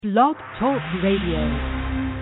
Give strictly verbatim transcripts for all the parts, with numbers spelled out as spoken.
Blog Talk Radio.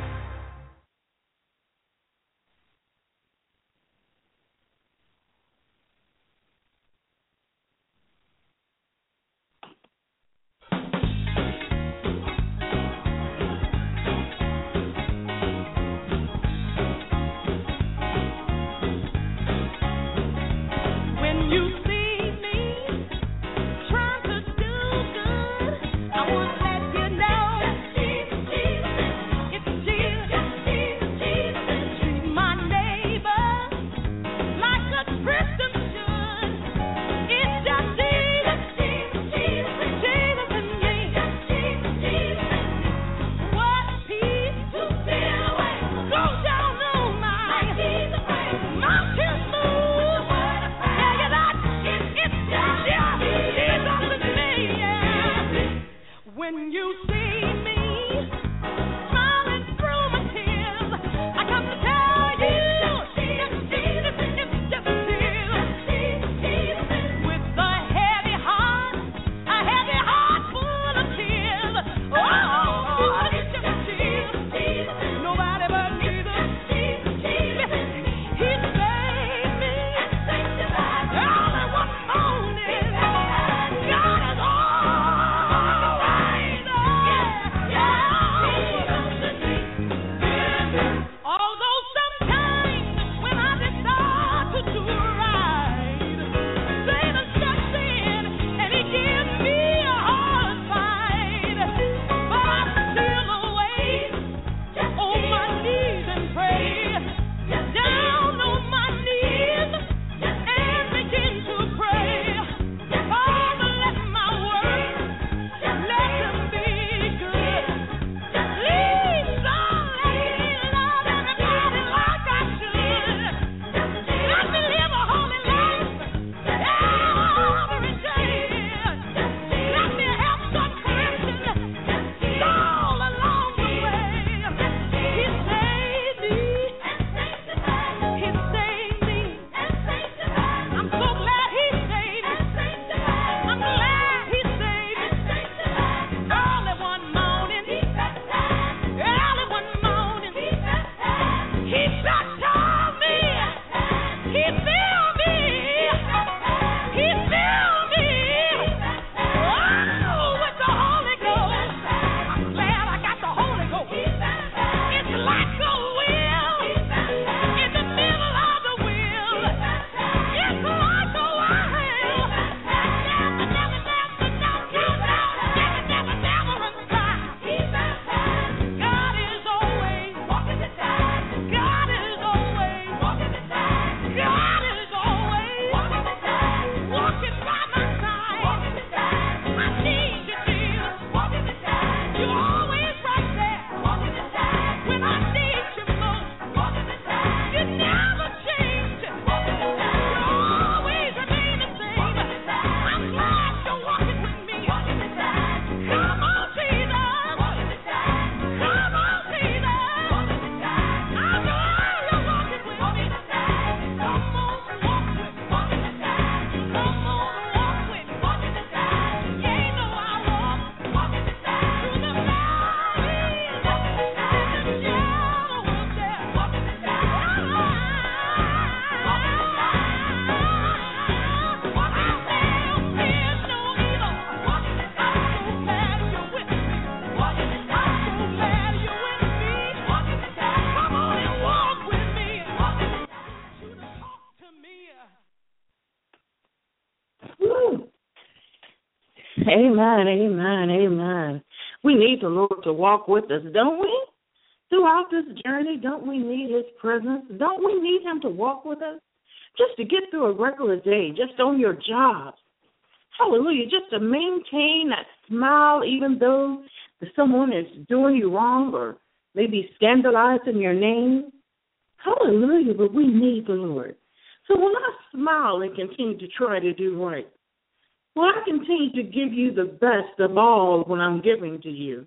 Amen, amen, amen. We need the Lord to walk with us, don't we? Throughout this journey, don't we need His presence? Don't we need Him to walk with us? Just to get through a regular day, just on your job. Hallelujah, just to maintain that smile even though someone is doing you wrong or maybe scandalizing your name. Hallelujah, but we need the Lord. So when I smile and continue to try to do right, well, I continue to give you the best of all when I'm giving to you.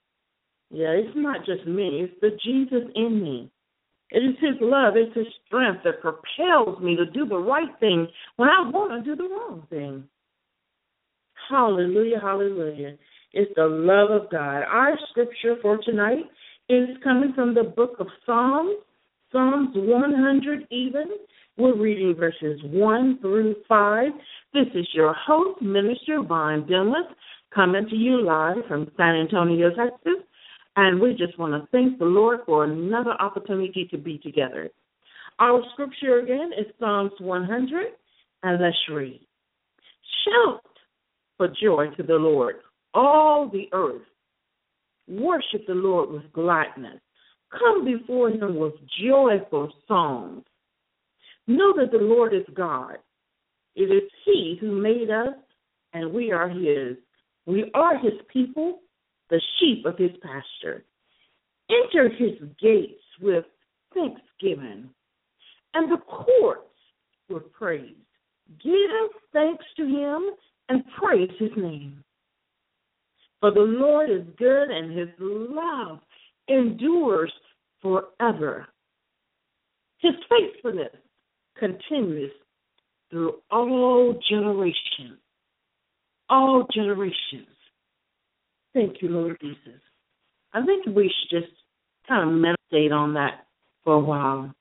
Yeah, it's not just me. It's the Jesus in me. It is His love. It's His strength that propels me to do the right thing when I want to do the wrong thing. Hallelujah, hallelujah. is the love of God. Our scripture for tonight is coming from the book of Psalms, Psalms one hundred even. We're reading verses one through five. This is your host, Minister Vaughn Dunlap, coming to you live from San Antonio, Texas. And we just want to thank the Lord for another opportunity to be together. Our scripture again is Psalms one hundred, and let's read. Shout for joy to the Lord, all the earth. Worship the Lord with gladness. Come before him with joyful songs. Know that the Lord is God. It is he who made us, and we are his. We are his people, the sheep of his pasture. Enter his gates with thanksgiving and the courts with praise. Give thanks to him and praise his name. For the Lord is good, and his love endures forever. His faithfulness continues through all generations. All generations. Thank you, Lord Jesus. I think we should just kind of meditate on that for a while.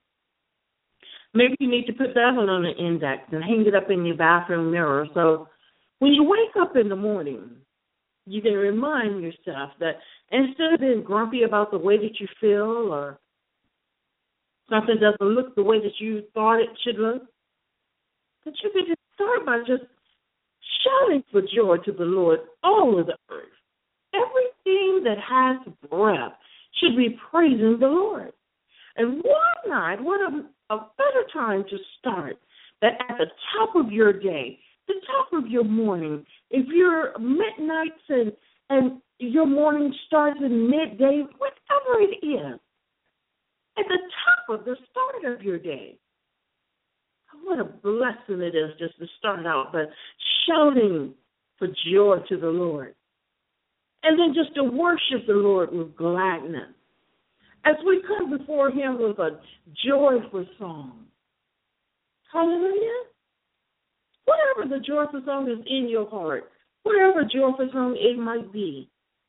Maybe you need to put that one on an index and hang it up in your bathroom mirror so when you wake up in the morning, you can remind yourself that instead of being grumpy about the way that you feel or something doesn't look the way that you thought it should look, that you can just start by just shouting for joy to the Lord all of the earth. Everything that has breath should be praising the Lord. And why not? What a, a better time to start that at the top of your day, the top of your morning, if you're midnights and, and your morning starts in midday, whatever it is, at the top of the start of your day. What a blessing it is just to start out by shouting for joy to the Lord. And then just to worship the Lord with gladness. As we come before him with a joyful song. Hallelujah. Whatever the joyful song is in your heart, whatever joyful song it might be.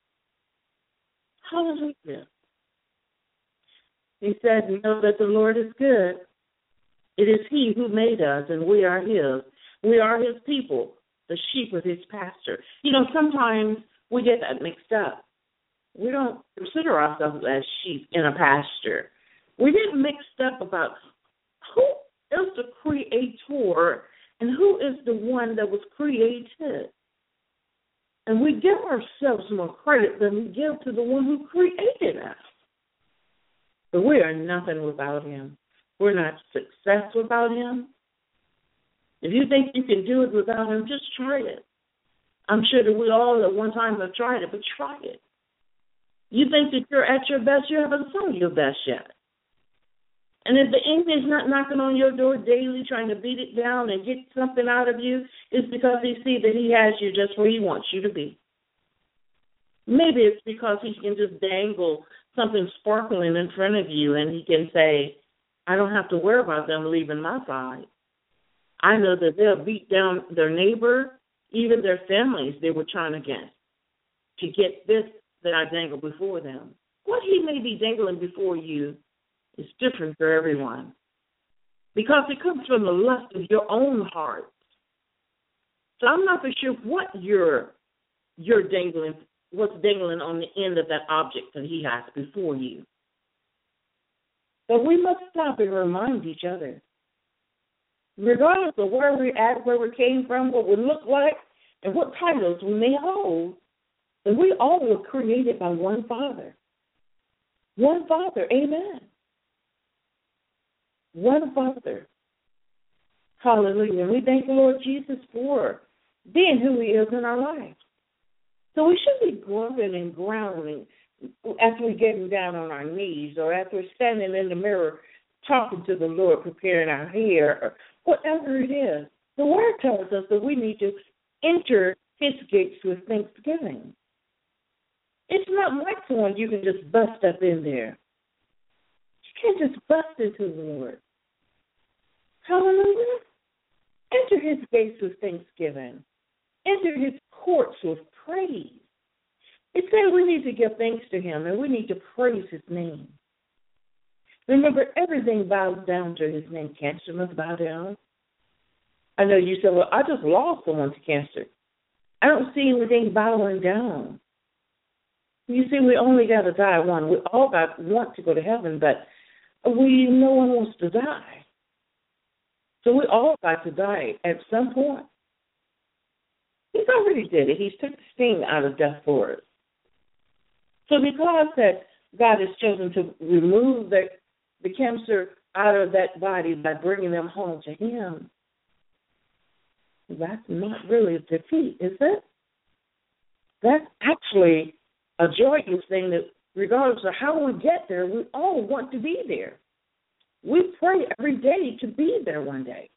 Hallelujah. He said, know that the Lord is good. It is he who made us, and we are his. We are his people, the sheep of his pasture. You know, sometimes we get that mixed up. We don't consider ourselves as sheep in a pasture. We get mixed up about who is the creator and who is the one that was created. And we give ourselves more credit than we give to the one who created us. But we are nothing without him. We're not success without him. If you think you can do it without him, just try it. I'm sure that we all at one time have tried it, but try it. You think that you're at your best, you haven't sung your best yet. And if the enemy's not knocking on your door daily, trying to beat it down and get something out of you, it's because he sees that he has you just where he wants you to be. Maybe it's because he can just dangle something sparkling in front of you and he can say, I don't have to worry about them leaving my side. I know that they'll beat down their neighbor, even their families they were trying against, to get this that I dangle before them. What he may be dangling before you is different for everyone because it comes from the lust of your own heart. So I'm not for sure what you're, you're dangling, what's dangling on the end of that object that he has before you. But we must stop and remind each other, regardless of where we're at, where we came from, what we look like, and what titles we may hold, that we all were created by one Father. One Father, amen. One Father. Hallelujah. And we thank the Lord Jesus for being who he is in our life. So we shouldn't be grumbling and growling after we're getting down on our knees or after we're standing in the mirror talking to the Lord, preparing our hair, or whatever it is. The Word tells us that we need to enter his gates with thanksgiving. It's not like someone you can just bust up in there. You can't just bust into the Lord. Hallelujah. Enter his gates with thanksgiving. Enter his courts with praise. It said we need to give thanks to him and we need to praise his name. Remember, everything bows down to his name. Cancer must bow down. I know you said, well, I just lost someone to cancer. I don't see anything bowing down. You see, we only got to die one. We all got want to go to heaven, but we no one wants to die. So we all got to die at some point. He's already did it. He's took the sting out of death for us. So because that God has chosen to remove the, the cancer out of that body by bringing them home to him, that's not really a defeat, is it? That's actually a joyous thing that regardless of how we get there, we all want to be there. We pray every day to be there one day.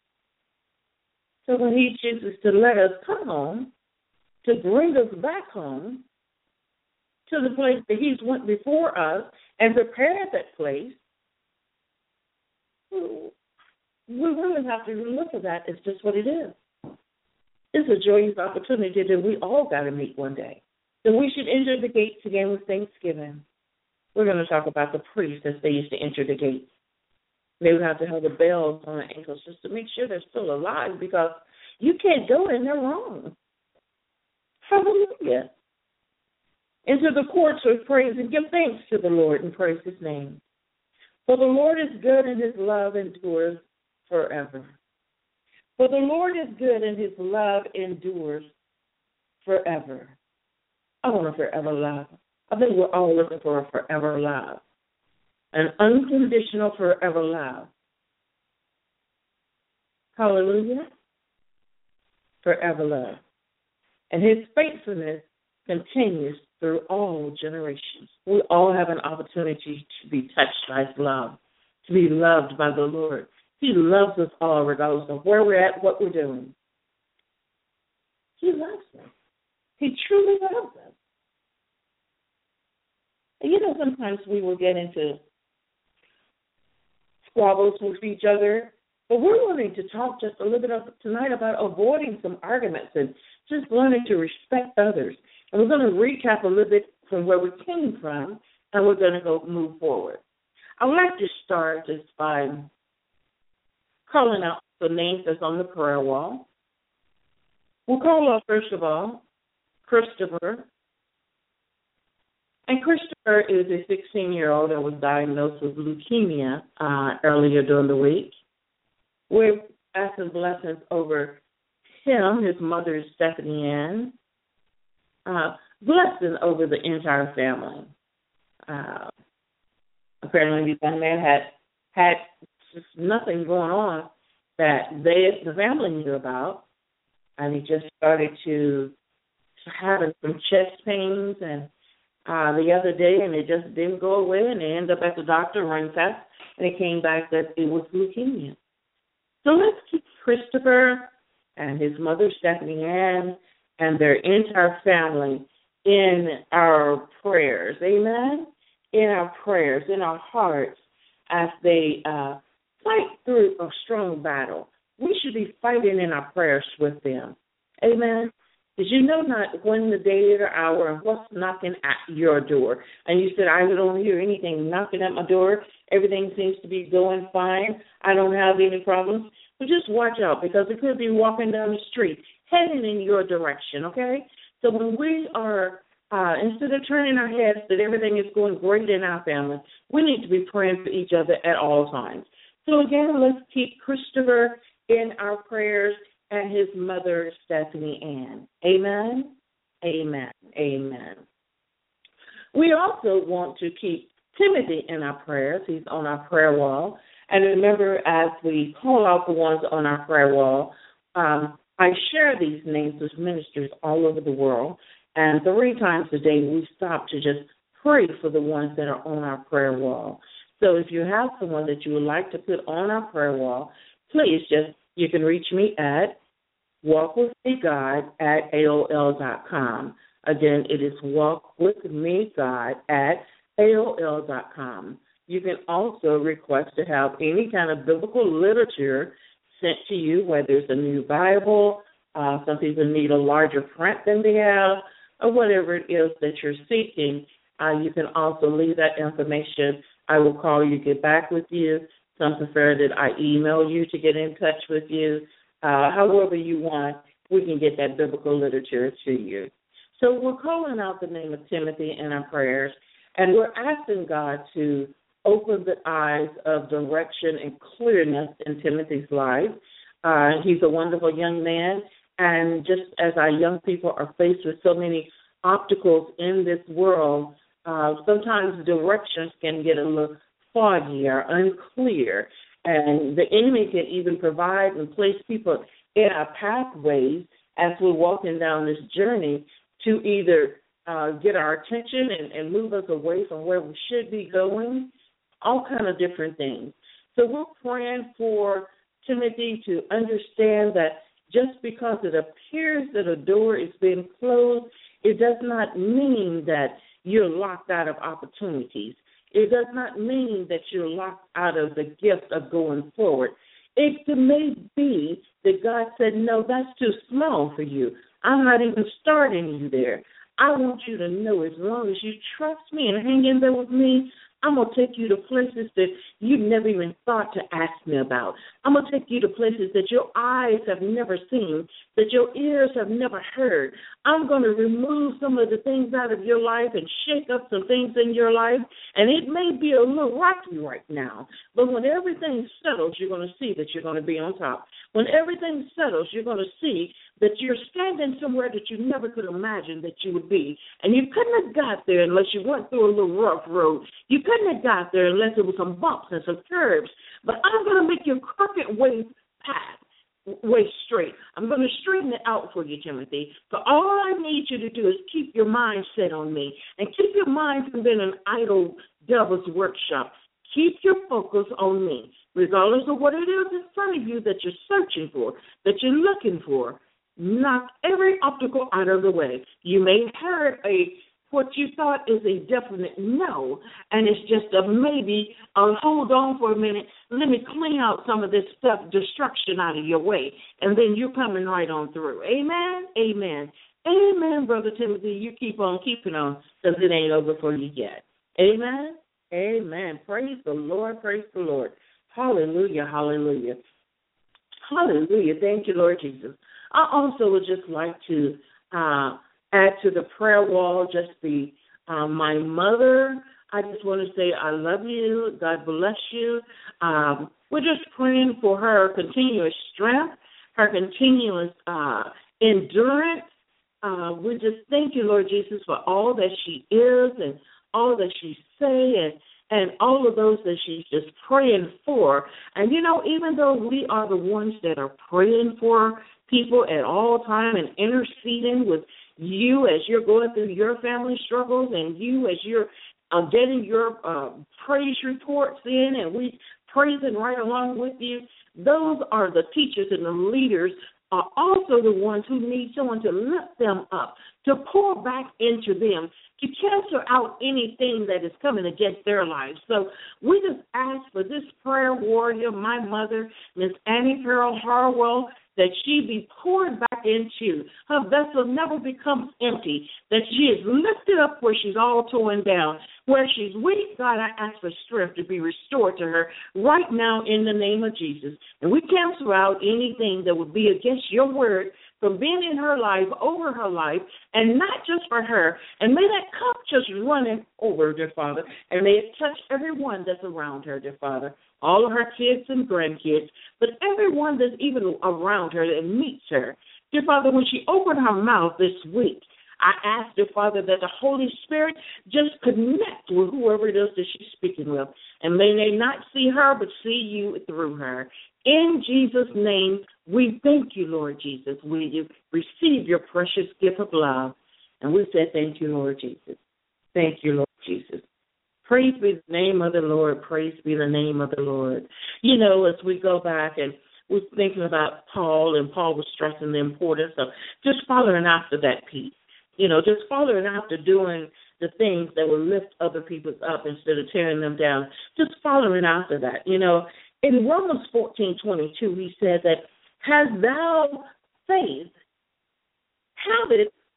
So when he chooses to let us come home, to bring us back home, to the place that he's went before us and prepared that place, we really have to look at that as just what it is. It's a joyous opportunity that we all got to meet one day. So we should enter the gates again with thanksgiving. We're going to talk about the priests as they used to enter the gates. They would have to have the bells on their ankles just to make sure they're still alive because you can't go in there wrong. Hallelujah. Enter the courts with praise and give thanks to the Lord and praise his name. For the Lord is good and his love endures forever. For the Lord is good and his love endures forever. I want a forever love. I think we're all looking for a forever love. An unconditional forever love. Hallelujah. Forever love. And his faithfulness continues through all generations. We all have an opportunity to be touched by his love, to be loved by the Lord. He loves us all regardless of where we're at, what we're doing. He loves us. He truly loves us. And you know, sometimes we will get into squabbles with each other, but we're wanting to talk just a little bit of, tonight about avoiding some arguments and just learning to respect others. And we're going to recap a little bit from where we came from, and we're going to go move forward. I would like to start just by calling out the names that's on the prayer wall. We'll call out, first of all, Christopher. And Christopher is a sixteen-year-old that was diagnosed with leukemia uh, earlier during the week. We're asking blessings over him. His mother is Stephanie Ann. Uh, blessing over the entire family. Uh, apparently, the young man had had just nothing going on that they, the family knew about, and he just started to having some chest pains and uh, the other day, and it just didn't go away, and they ended up at the doctor running fast, and it came back that it was leukemia. So let's keep Christopher and his mother, Stephanie Ann, and their entire family in our prayers, amen? In our prayers, in our hearts, as they uh, fight through a strong battle. We should be fighting in our prayers with them, amen? Because you know not when the day or hour and what's knocking at your door. And you said, I don't hear anything knocking at my door. Everything seems to be going fine. I don't have any problems. But just watch out because it could be walking down the street, heading in your direction, okay? So when we are, uh, instead of turning our heads that everything is going great in our family, we need to be praying for each other at all times. So again, let's keep Christopher in our prayers and his mother, Stephanie Ann. Amen? Amen. Amen. We also want to keep Timothy in our prayers. He's on our prayer wall. And remember, as we call out the ones on our prayer wall, um, I share these names with ministers all over the world. And three times a day, we stop to just pray for the ones that are on our prayer wall. So if you have someone that you would like to put on our prayer wall, please just, you can reach me at walkwithmegod at A O L dot com. Again, it is walkwithmegod at A O L dot com. You can also request to have any kind of biblical literature sent to you, whether it's a new Bible, uh, some people need a larger print than they have, or whatever it is that you're seeking, uh, you can also leave that information. I will call you, get back with you. Some prefer that I email you to get in touch with you. Uh, however you want, we can get that biblical literature to you. So we're calling out the name of Timothy in our prayers, and we're asking God to open the eyes of direction and clearness in Timothy's life. Uh, he's a wonderful young man, and just as our young people are faced with so many obstacles in this world, uh, sometimes directions can get a little foggy or unclear, and the enemy can even provide and place people in our pathways as we're walking down this journey to either uh, get our attention and, and move us away from where we should be going, all kind of different things. So we're praying for Timothy to understand that just because it appears that a door is being closed, it does not mean that you're locked out of opportunities. It does not mean that you're locked out of the gift of going forward. It may be that God said, no, that's too small for you. I'm not even starting you there. I want you to know as long as you trust me and hang in there with me, I'm going to take you to places that you never even thought to ask me about. I'm going to take you to places that your eyes have never seen, that your ears have never heard. I'm going to remove some of the things out of your life and shake up some things in your life. And it may be a little rocky right now, but when everything settles, you're going to see that you're going to be on top. When everything settles, you're going to see that you're standing somewhere that you never could imagine that you would be. And you couldn't have got there unless you went through a little rough road. You couldn't have got there unless there was some bumps and some curves. But I'm going to make your crooked way path, way straight. I'm going to straighten it out for you, Timothy. So all I need you to do is keep your mind set on me and keep your mind from being an idle devil's workshop. Keep your focus on me, regardless of what it is in front of you that you're searching for, that you're looking for. Knock every obstacle out of the way. You may have heard a what you thought is a definite no, and it's just a maybe, uh, hold on for a minute, let me clean out some of this stuff, destruction out of your way, and then you're coming right on through. Amen? Amen. Amen, Brother Timothy. You keep on keeping on because it ain't over for you yet. Amen? Amen. Praise the Lord. Praise the Lord. Hallelujah. Hallelujah. Hallelujah. Thank you, Lord Jesus. I also would just like to uh, add to the prayer wall just the uh, my mother. I just want to say I love you. God bless you. Um, we're just praying for her continuous strength, her continuous uh, endurance. Uh, we just thank you, Lord Jesus, for all that she is and all that she say and, and all of those that she's just praying for. And, you know, even though we are the ones that are praying for people at all time and interceding with you as you're going through your family struggles and you as you're uh, getting your uh, praise reports in and we praising right along with you, those are the teachers and the leaders are also the ones who need someone to lift them up, to pour back into them, to cancel out anything that is coming against their lives. So we just ask for this prayer warrior, my mother, Miss Annie Carroll Harwell, that she be poured back into. Her vessel never becomes empty, that she is lifted up where she's all torn down. Where she's weak, God, I ask for strength to be restored to her right now in the name of Jesus. And we cancel out anything that would be against your word from being in her life, over her life, and not just for her. And may that cup just running over, dear Father, and may it touch everyone that's around her, dear Father, all of her kids and grandkids, but everyone that's even around her that meets her. Dear Father, when she opened her mouth this week, I ask, dear Father, that the Holy Spirit just connect with whoever it is that she's speaking with. And may they not see her, but see you through her. In Jesus' name, we thank you, Lord Jesus. Will you receive your precious gift of love? And we say thank you, Lord Jesus. Thank you, Lord Jesus. Praise be the name of the Lord. Praise be the name of the Lord. You know, as we go back and we're thinking about Paul, and Paul was stressing the importance of just following after that piece. You know, just following after doing the things that will lift other people up instead of tearing them down. Just following after that. You know, in Romans fourteen twenty-two, he said that, has thou faith, have it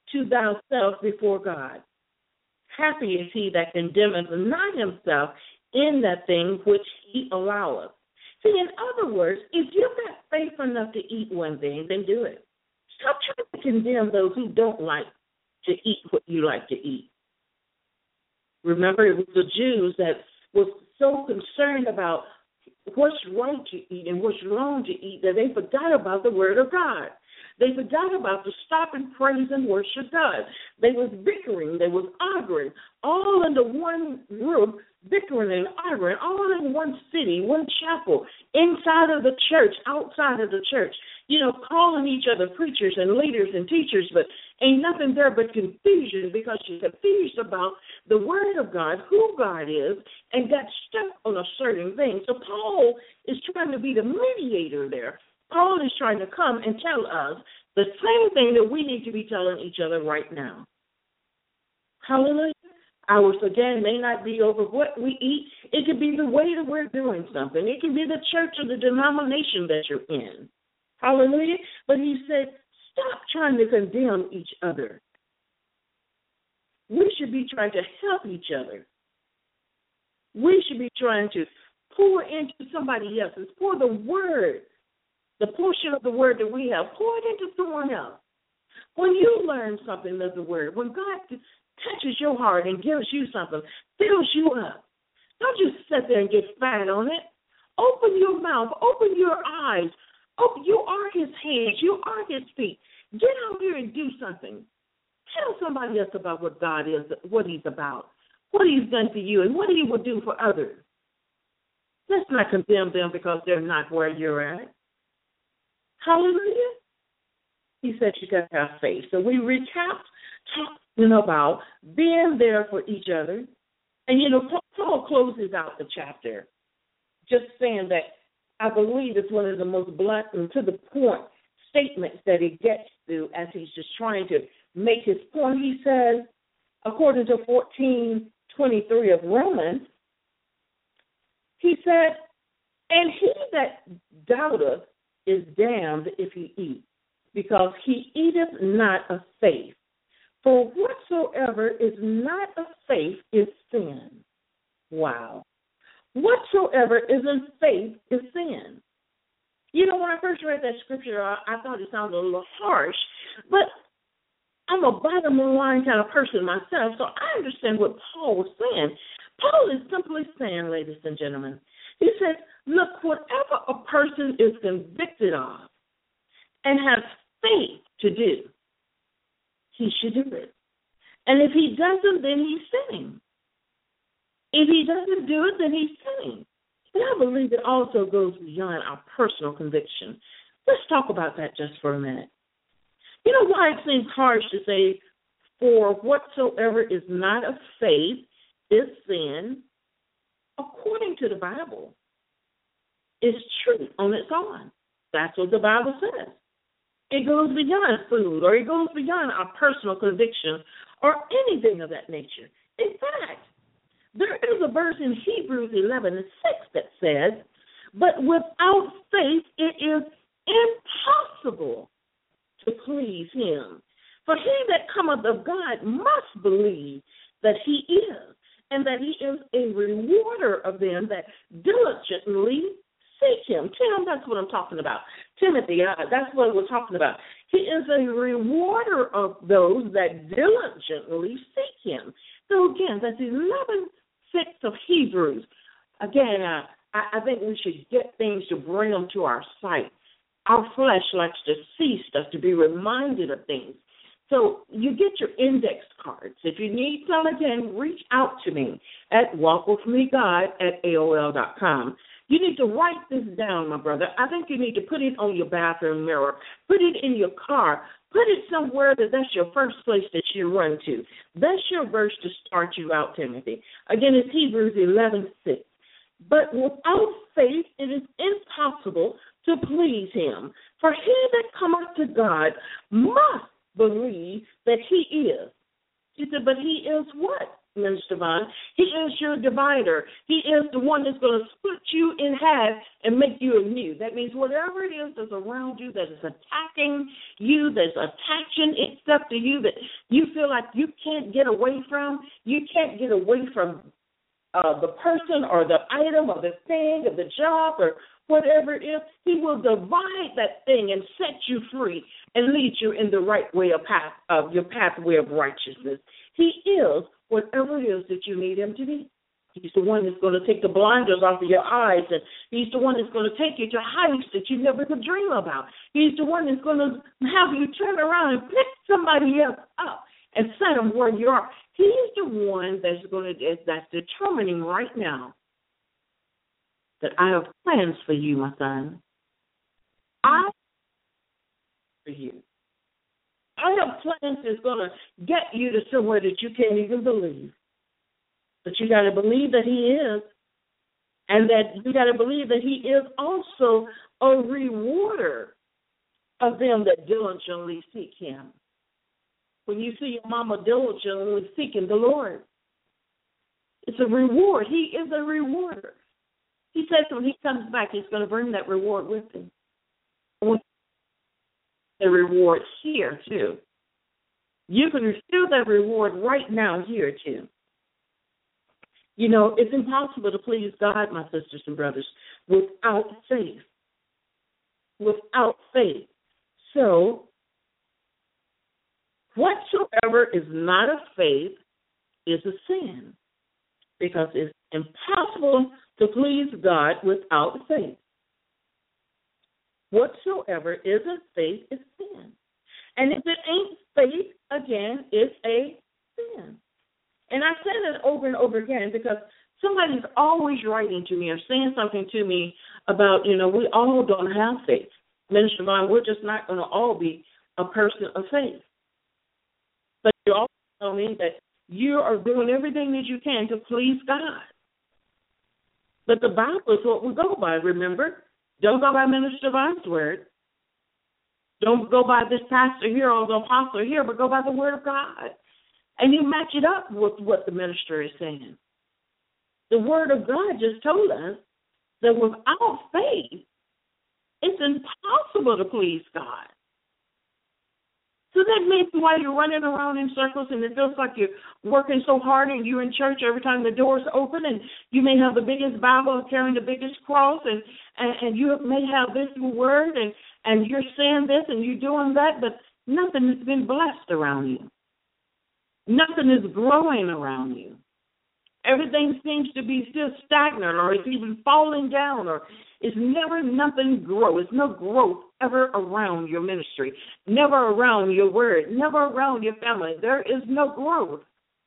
to thyself before God. Happy is he that condemneth not himself in that thing which he alloweth. See, in other words, if you've got faith enough to eat one thing, then do it. Stop trying to condemn those who don't like to eat what you like to eat. Remember, it was the Jews that was so concerned about what's right to eat and what's wrong to eat that they forgot about the Word of God. They forgot about to stop and praise and worship God. They was bickering. They was arguing, all under one roof, bickering and arguing, all in one city, one chapel, inside of the church, outside of the church, you know, calling each other preachers and leaders and teachers, but ain't nothing there but confusion because you're confused about the Word of God, who God is, and got stuck on a certain thing. So Paul is trying to be the mediator there. Paul is trying to come and tell us the same thing that we need to be telling each other right now. Hallelujah. Ours, again, may not be over what we eat. It could be the way that we're doing something. It can be the church or the denomination that you're in. Hallelujah. But he said, stop trying to condemn each other. We should be trying to help each other. We should be trying to pour into somebody else's, pour the word, the portion of the word that we have, pour it into someone else. When you learn something of the word, when God touches your heart and gives you something, fills you up, don't just sit there and get fat on it. Open your mouth, open your eyes. Open, you are his hands, you are his feet. Get out here and do something. Tell somebody else about what God is, what he's about, what he's done for you, and what he will do for others. Let's not condemn them because they're not where you're at. Hallelujah. He said you got to have faith. So we recap talking about being there for each other. And, you know, Paul closes out the chapter just saying that I believe it's one of the most blunt and to the point statements that he gets to as he's just trying to make his point. He says, according to fourteen twenty-three of Romans, he said, and he that doubteth is damned if he eat, because he eateth not of faith. For whatsoever is not of faith is sin. Wow. Whatsoever is in faith is sin. You know, when I first read that scripture, I, I thought it sounded a little harsh, but I'm a bottom-line kind of person myself, so I understand what Paul was saying. Paul is simply saying, ladies and gentlemen, he said, look, whatever a person is convicted of and has faith to do, he should do it. And if he doesn't, then he's sinning. If he doesn't do it, then he's sinning. And I believe it also goes beyond our personal conviction. Let's talk about that just for a minute. You know why it seems harsh to say, for whatsoever is not of faith is sin? According to the Bible, it's true on its own. That's what the Bible says. It goes beyond food, or it goes beyond our personal conviction, or anything of that nature. In fact, there is a verse in Hebrews eleven and six that says, but without faith it is impossible to please him. For he that cometh of God must believe that he is, and that he is a rewarder of them that diligently seek him. Tim, that's what I'm talking about. Timothy, uh, that's what we're talking about. He is a rewarder of those that diligently seek him. So again, that's eleven six of Hebrews. Again, uh, I, I think we should get things to bring them to our sight. Our flesh likes to see stuff, to be reminded of things. So you get your index cards. If you need some, again, reach out to me at walkwithmegod at A O L dot com. You need to write this down, my brother. I think you need to put it on your bathroom mirror. Put it in your car. Put it somewhere that that's your first place that you run to. That's your verse to start you out, Timothy. Again, it's Hebrews eleven six. But without faith it is impossible to please him. For he that cometh to God must believe that he is. He said, but he is what, Minister Vaughn? He is your divider. He is the one that's going to split you in half and make you anew. That means whatever it is that's around you that is attacking you, that's attaching itself to you, that you feel like you can't get away from, you can't get away from uh, the person or the item or the thing or the job or whatever it is, he will divide that thing and set you free and lead you in the right way of path of your pathway of righteousness. He is whatever it is that you need him to be. He's the one that's going to take the blinders off of your eyes, and he's the one that's going to take you to heights that you never could dream about. He's the one that's going to have you turn around and pick somebody else up and set them where you are. He's the one that's going to that's determining right now that I have plans for you, my son. I have for you. I have plans that's going to get you to somewhere that you can't even believe. But you got to believe that he is, and that you got to believe that he is also a rewarder of them that diligently seek him. When you see your mama diligently seeking the Lord, it's a reward. He is a rewarder. He says when he comes back, he's going to bring that reward with him. The reward here, too. You can receive that reward right now here, too. You know, it's impossible to please God, my sisters and brothers, without faith. Without faith. So, whatsoever is not of faith is a sin, because it's impossible to please God without faith. Whatsoever isn't faith is sin. And if it ain't faith, again, it's a sin. And I say that over and over again because somebody's always writing to me or saying something to me about, you know, we all don't have faith. Minister Vaughn, we're just not going to all be a person of faith. But you also tell me that you are doing everything that you can to please God. But the Bible is what we go by, remember? Don't go by Minister Vaughn's word. Don't go by this pastor here or the apostle here, but go by the word of God. And you match it up with what the minister is saying. The word of God just told us that without faith, it's impossible to please God. So that means why you're running around in circles and it feels like you're working so hard and you're in church every time the doors open and you may have the biggest Bible carrying the biggest cross and, and, and you may have this word and, and you're saying this and you're doing that, but nothing has been blessed around you. Nothing is growing around you. Everything seems to be still stagnant or it's even falling down or it's never nothing grow. It's no growth ever around your ministry, never around your word, never around your family. There is no growth.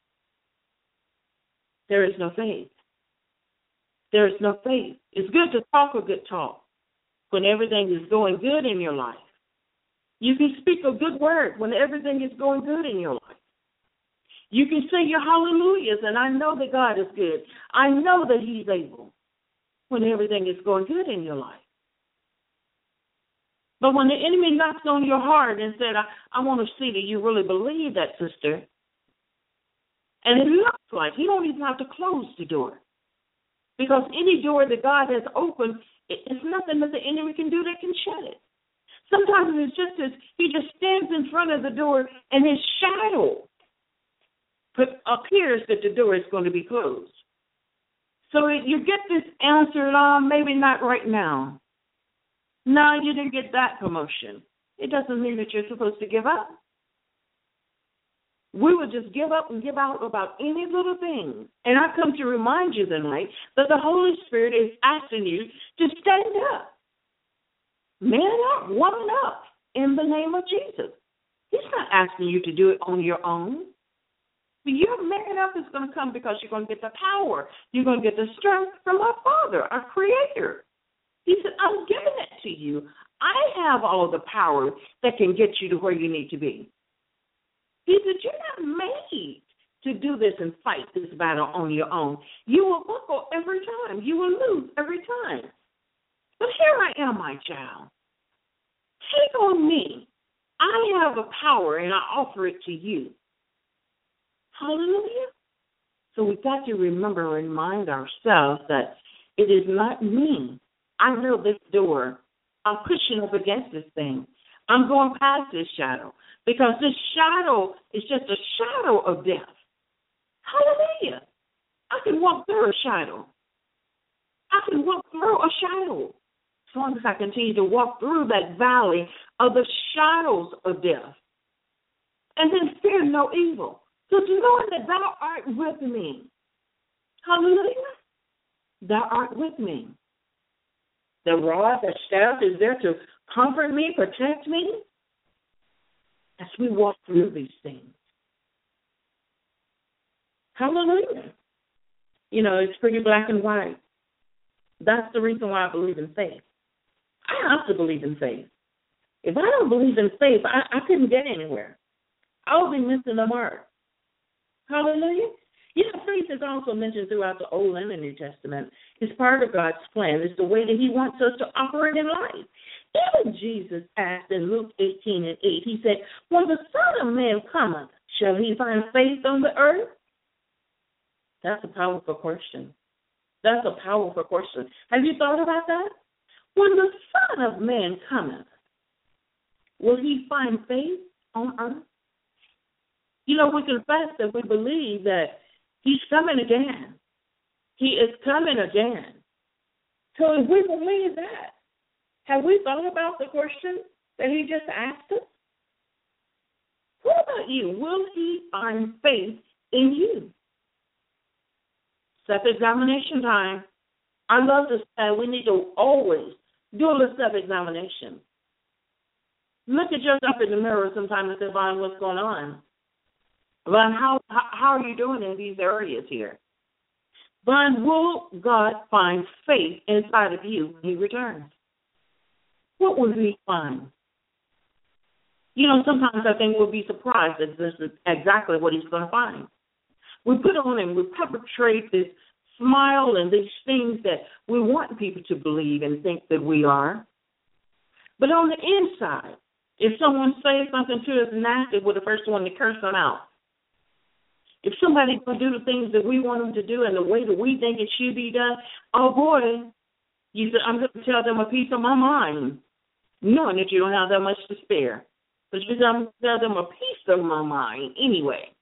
There is no faith. There is no faith. It's good to talk a good talk when everything is going good in your life. You can speak a good word when everything is going good in your life. You can say your hallelujahs, and I know that God is good. I know that he's able when everything is going good in your life. But when the enemy knocks on your heart and said, I, I want to see that you really believe that, sister, and it looks like he don't even have to close the door, because any door that God has opened, it's nothing that the enemy can do that can shut it. Sometimes it's just as he just stands in front of the door and his shadow But appears that the door is going to be closed. So you get this answer, oh, maybe not right now. No, you didn't get that promotion. It doesn't mean that you're supposed to give up. We would just give up and give out about any little thing. And I come to remind you tonight that the Holy Spirit is asking you to stand up. Man up, woman up, in the name of Jesus. He's not asking you to do it on your own. But your man up is going to come because you're going to get the power. You're going to get the strength from our Father, our Creator. He said, I'm giving it to you. I have all the power that can get you to where you need to be. He said, you're not made to do this and fight this battle on your own. You will buckle every time. You will lose every time. But here I am, my child. Take on me. I have the power, and I offer it to you. Hallelujah. So we've got to remember and remind ourselves that it is not me. I know this door. I'm pushing up against this thing. I'm going past this shadow because this shadow is just a shadow of death. Hallelujah. I can walk through a shadow. I can walk through a shadow as long as I continue to walk through that valley of the shadows of death. And then fear no evil. So knowing that thou art with me. Hallelujah. Thou art with me. The rod, the staff is there to comfort me, protect me as we walk through these things. Hallelujah. You know, it's pretty black and white. That's the reason why I believe in faith. I have to believe in faith. If I don't believe in faith, I, I couldn't get anywhere. I'll be missing the mark. Hallelujah. You know, faith is also mentioned throughout the Old and the New Testament. It's part of God's plan. It's the way that he wants us to operate in life. Even Jesus asked in Luke eighteen and eight, he said, when the Son of Man cometh, shall he find faith on the earth? That's a powerful question. That's a powerful question. Have you thought about that? When the Son of Man cometh, will he find faith on earth? You know, we confess that we believe that he's coming again. He is coming again. So if we believe that, have we thought about the question that he just asked us? What about you? Will he find faith in you? Self-examination time. I love to say we need to always do a self-examination. Look at yourself in the mirror sometime and say, Vaughn, what's going on? But how, how are you doing in these areas here? But will God find faith inside of you when he returns? What will he find? You know, sometimes I think we'll be surprised that this is exactly what he's going to find. We put on and we perpetrate this smile and these things that we want people to believe and think that we are. But on the inside, if someone says something to us nasty, we're the first one to curse them out. If somebody's going to do the things that we want them to do and the way that we think it should be done, oh, boy, you said, I'm going to tell them a piece of my mind, knowing that you don't have that much to spare. But you said, I'm going to tell them a piece of my mind anyway.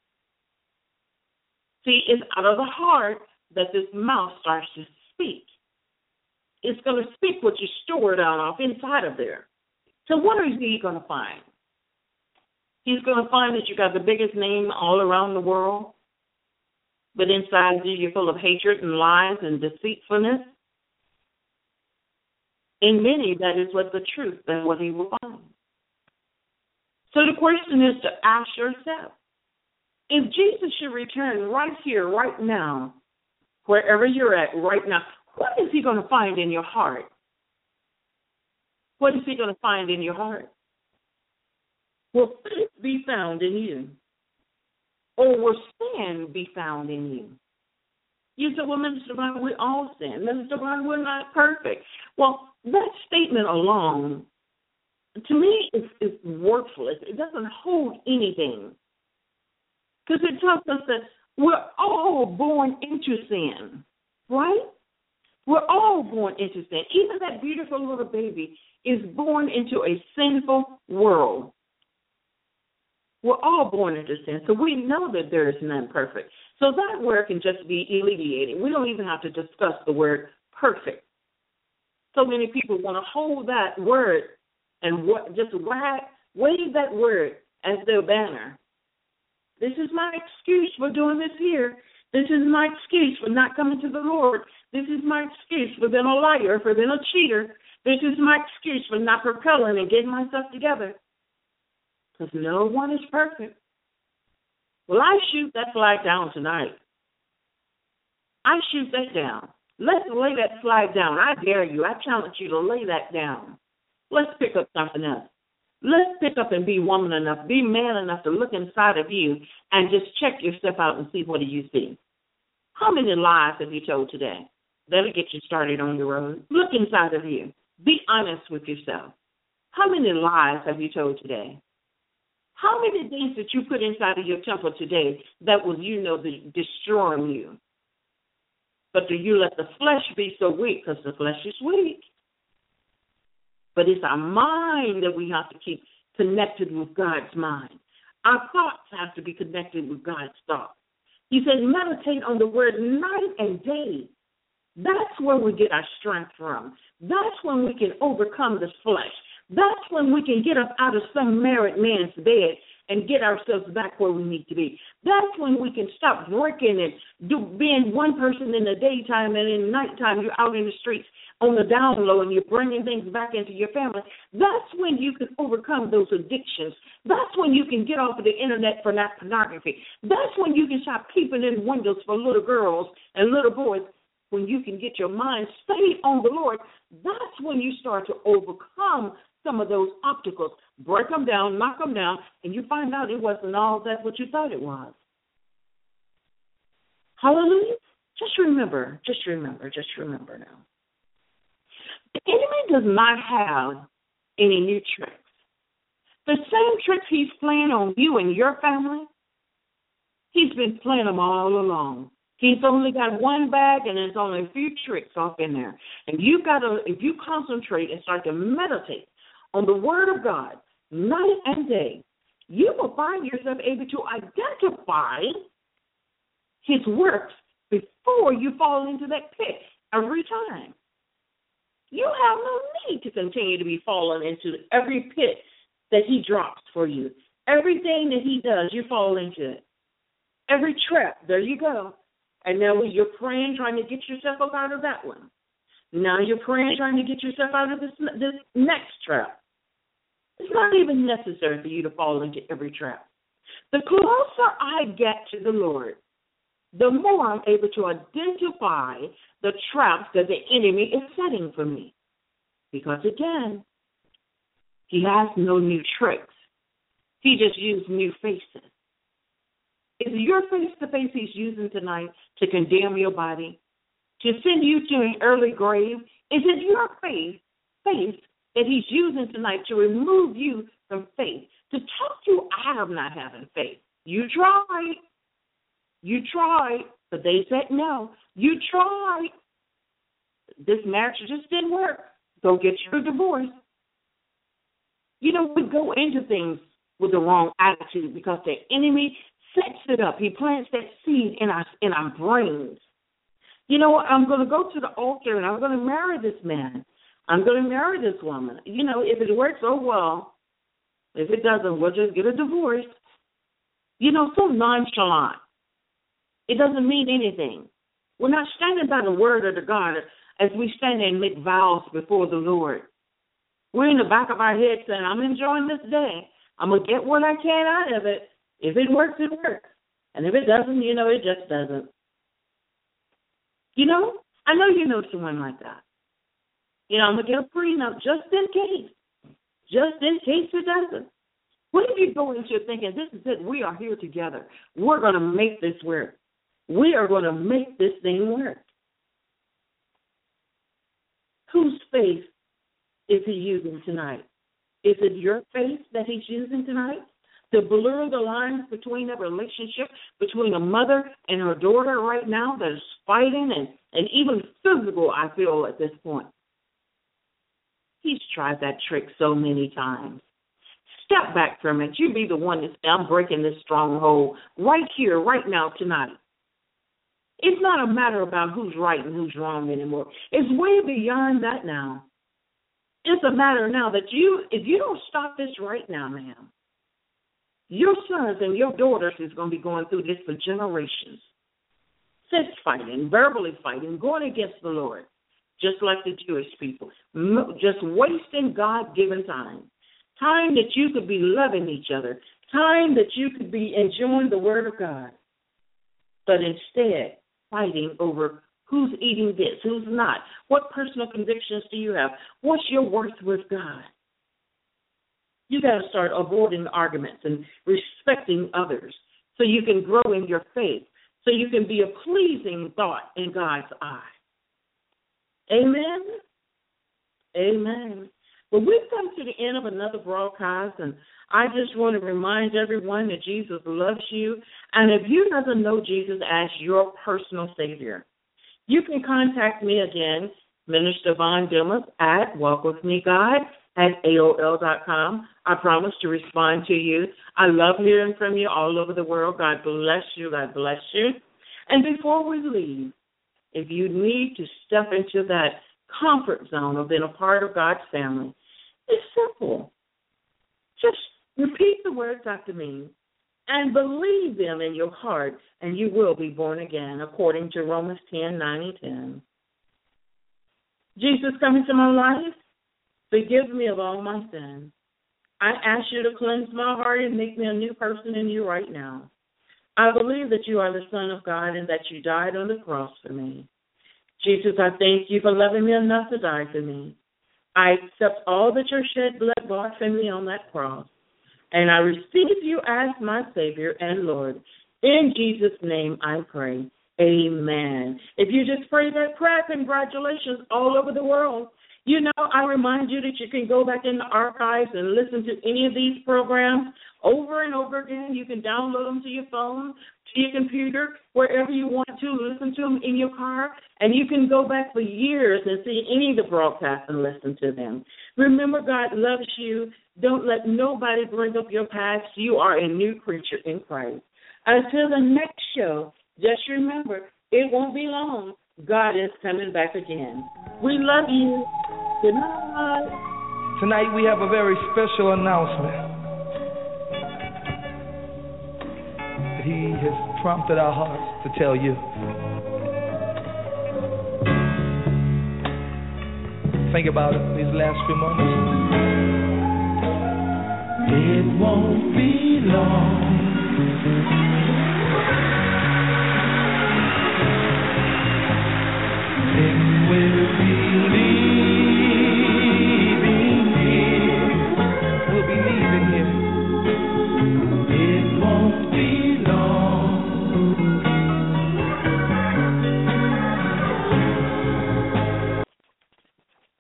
See, it's out of the heart that this mouth starts to speak. It's going to speak what you stored out off inside of there. So what is he going to find? He's going to find that you got the biggest name all around the world, but inside you you're full of hatred and lies and deceitfulness. In many, that is what the truth and what he will find. So the question is to ask yourself, if Jesus should return right here, right now, wherever you're at right now, what is he going to find in your heart? What is he going to find in your heart? Will faith be found in you? Or will sin be found in you? You said, well, Minister Brown, we all sin. Minister Brown, we're not perfect. Well, that statement alone, to me, is, is worthless. It doesn't hold anything. Because it tells us that we're all born into sin, right? We're all born into sin. Even that beautiful little baby is born into a sinful world. We're all born into sin, so we know that there is none perfect. So that word can just be alleviated. We don't even have to discuss the word perfect. So many people want to hold that word and just wag, wave that word as their banner. This is my excuse for doing this here. This is my excuse for not coming to the Lord. This is my excuse for being a liar, for being a cheater. This is my excuse for not propelling and getting myself together. Because no one is perfect. Well, I shoot that flag down tonight. I shoot that down. Let's lay that flag down. I dare you. I challenge you to lay that down. Let's pick up something else. Let's pick up and be woman enough, be man enough to look inside of you and just check yourself out and see what do you see. How many lies have you told today? That'll get you started on your road. Look inside of you. Be honest with yourself. How many lies have you told today? How many things that you put inside of your temple today that was, you know, the, destroying you? But do you let the flesh be so weak? Because the flesh is weak. But it's our mind that we have to keep connected with God's mind. Our thoughts have to be connected with God's thoughts. He says, meditate on the word night and day. That's where we get our strength from. That's when we can overcome this flesh. That's when we can get up out of some married man's bed and get ourselves back where we need to be. That's when we can stop working and do, being one person in the daytime, and in the nighttime you're out in the streets on the down low and you're bringing things back into your family. That's when you can overcome those addictions. That's when you can get off of the internet for that pornography. That's when you can stop peeping in windows for little girls and little boys. When you can get your mind stayed on the Lord, that's when you start to overcome some of those obstacles, break them down, knock them down, and you find out it wasn't all that what you thought it was. Hallelujah. Just remember, just remember, just remember now. The enemy does not have any new tricks. The same tricks he's playing on you and your family, he's been playing them all along. He's only got one bag, and there's only a few tricks off in there. And you've got to, if you concentrate and start to meditate on the Word of God night and day, you will find yourself able to identify his works before you fall into that pit every time. You have no need to continue to be falling into every pit that he drops for you. Everything that he does, you fall into it. Every trap, there you go. And now you're praying, trying to get yourself up out of that one. Now you're praying, trying to get yourself out of this, this next trap. It's not even necessary for you to fall into every trap. The closer I get to the Lord, the more I'm able to identify the traps that the enemy is setting for me. Because again, he has no new tricks. He just used new faces. Is it your face-to-face he's using tonight to condemn your body, to send you to an early grave? Is it your faith, faith that he's using tonight to remove you from faith, to talk you out of not having faith? You tried. You tried, but they said no. You tried. This marriage just didn't work. Go get you a divorce. You know, we go into things with the wrong attitude because the enemy sets it up. He plants that seed in our in our brains. You know what? I'm going to go to the altar and I'm going to marry this man. I'm going to marry this woman. You know, if it works, oh well. If it doesn't, we'll just get a divorce. You know, so nonchalant. It doesn't mean anything. We're not standing by the word of the God as we stand and make vows before the Lord. We're in the back of our head saying, I'm enjoying this day. I'm going to get what I can out of it. If it works, it works. And if it doesn't, you know, it just doesn't. You know, I know you know someone like that. You know, I'm going to get a prenup just in case. Just in case it doesn't. What if you go into thinking, this is it, we are here together. We're going to make this work. We are going to make this thing work. Whose faith is he using tonight? Is it your faith that he's using tonight? To blur the lines between a relationship between a mother and her daughter right now that is fighting and, and even physical, I feel, at this point. He's tried that trick so many times. Step back from it. You be the one that say, I'm breaking this stronghold right here, right now, tonight. It's not a matter about who's right and who's wrong anymore. It's way beyond that now. It's a matter now that you, if you don't stop this right now, ma'am, your sons and your daughters is going to be going through this for generations. Fist fighting, verbally fighting, going against the Lord, just like the Jewish people, just wasting God-given time. Time that you could be loving each other, time that you could be enjoying the Word of God, but instead fighting over who's eating this, who's not, what personal convictions do you have, what's your worth with God. You got to start avoiding arguments and respecting others so you can grow in your faith, so you can be a pleasing thought in God's eye. Amen? Amen. Well, we've come to the end of another broadcast, and I just want to remind everyone that Jesus loves you. And if you doesn't know Jesus as your personal Savior, you can contact me again, Minister Von Dimmers, at walkwithmegod at A O L dot com. I promise to respond to you. I love hearing from you all over the world. God bless you. God bless you. And before we leave, if you need to step into that comfort zone of being a part of God's family, it's simple. Just repeat the words after me and believe them in your heart, and you will be born again, according to Romans ten, nine, and ten. Jesus, come into my life. Forgive me of all my sins. I ask you to cleanse my heart and make me a new person in you right now. I believe that you are the Son of God and that you died on the cross for me. Jesus, I thank you for loving me enough to die for me. I accept all that your shed blood bought for me on that cross, and I receive you as my Savior and Lord. In Jesus' name I pray. Amen. If you just pray that prayer, congratulations all over the world. You know, I remind you that you can go back in the archives and listen to any of these programs over and over again. You can download them to your phone, to your computer, wherever you want to. Listen to them in your car, and you can go back for years and see any of the broadcasts and listen to them. Remember, God loves you. Don't let nobody bring up your past. You are a new creature in Christ. Until the next show, just remember, it won't be long. God is coming back again. We love you. Good night. Tonight we have a very special announcement that He has prompted our hearts to tell you. Think about it these last few moments. It won't be long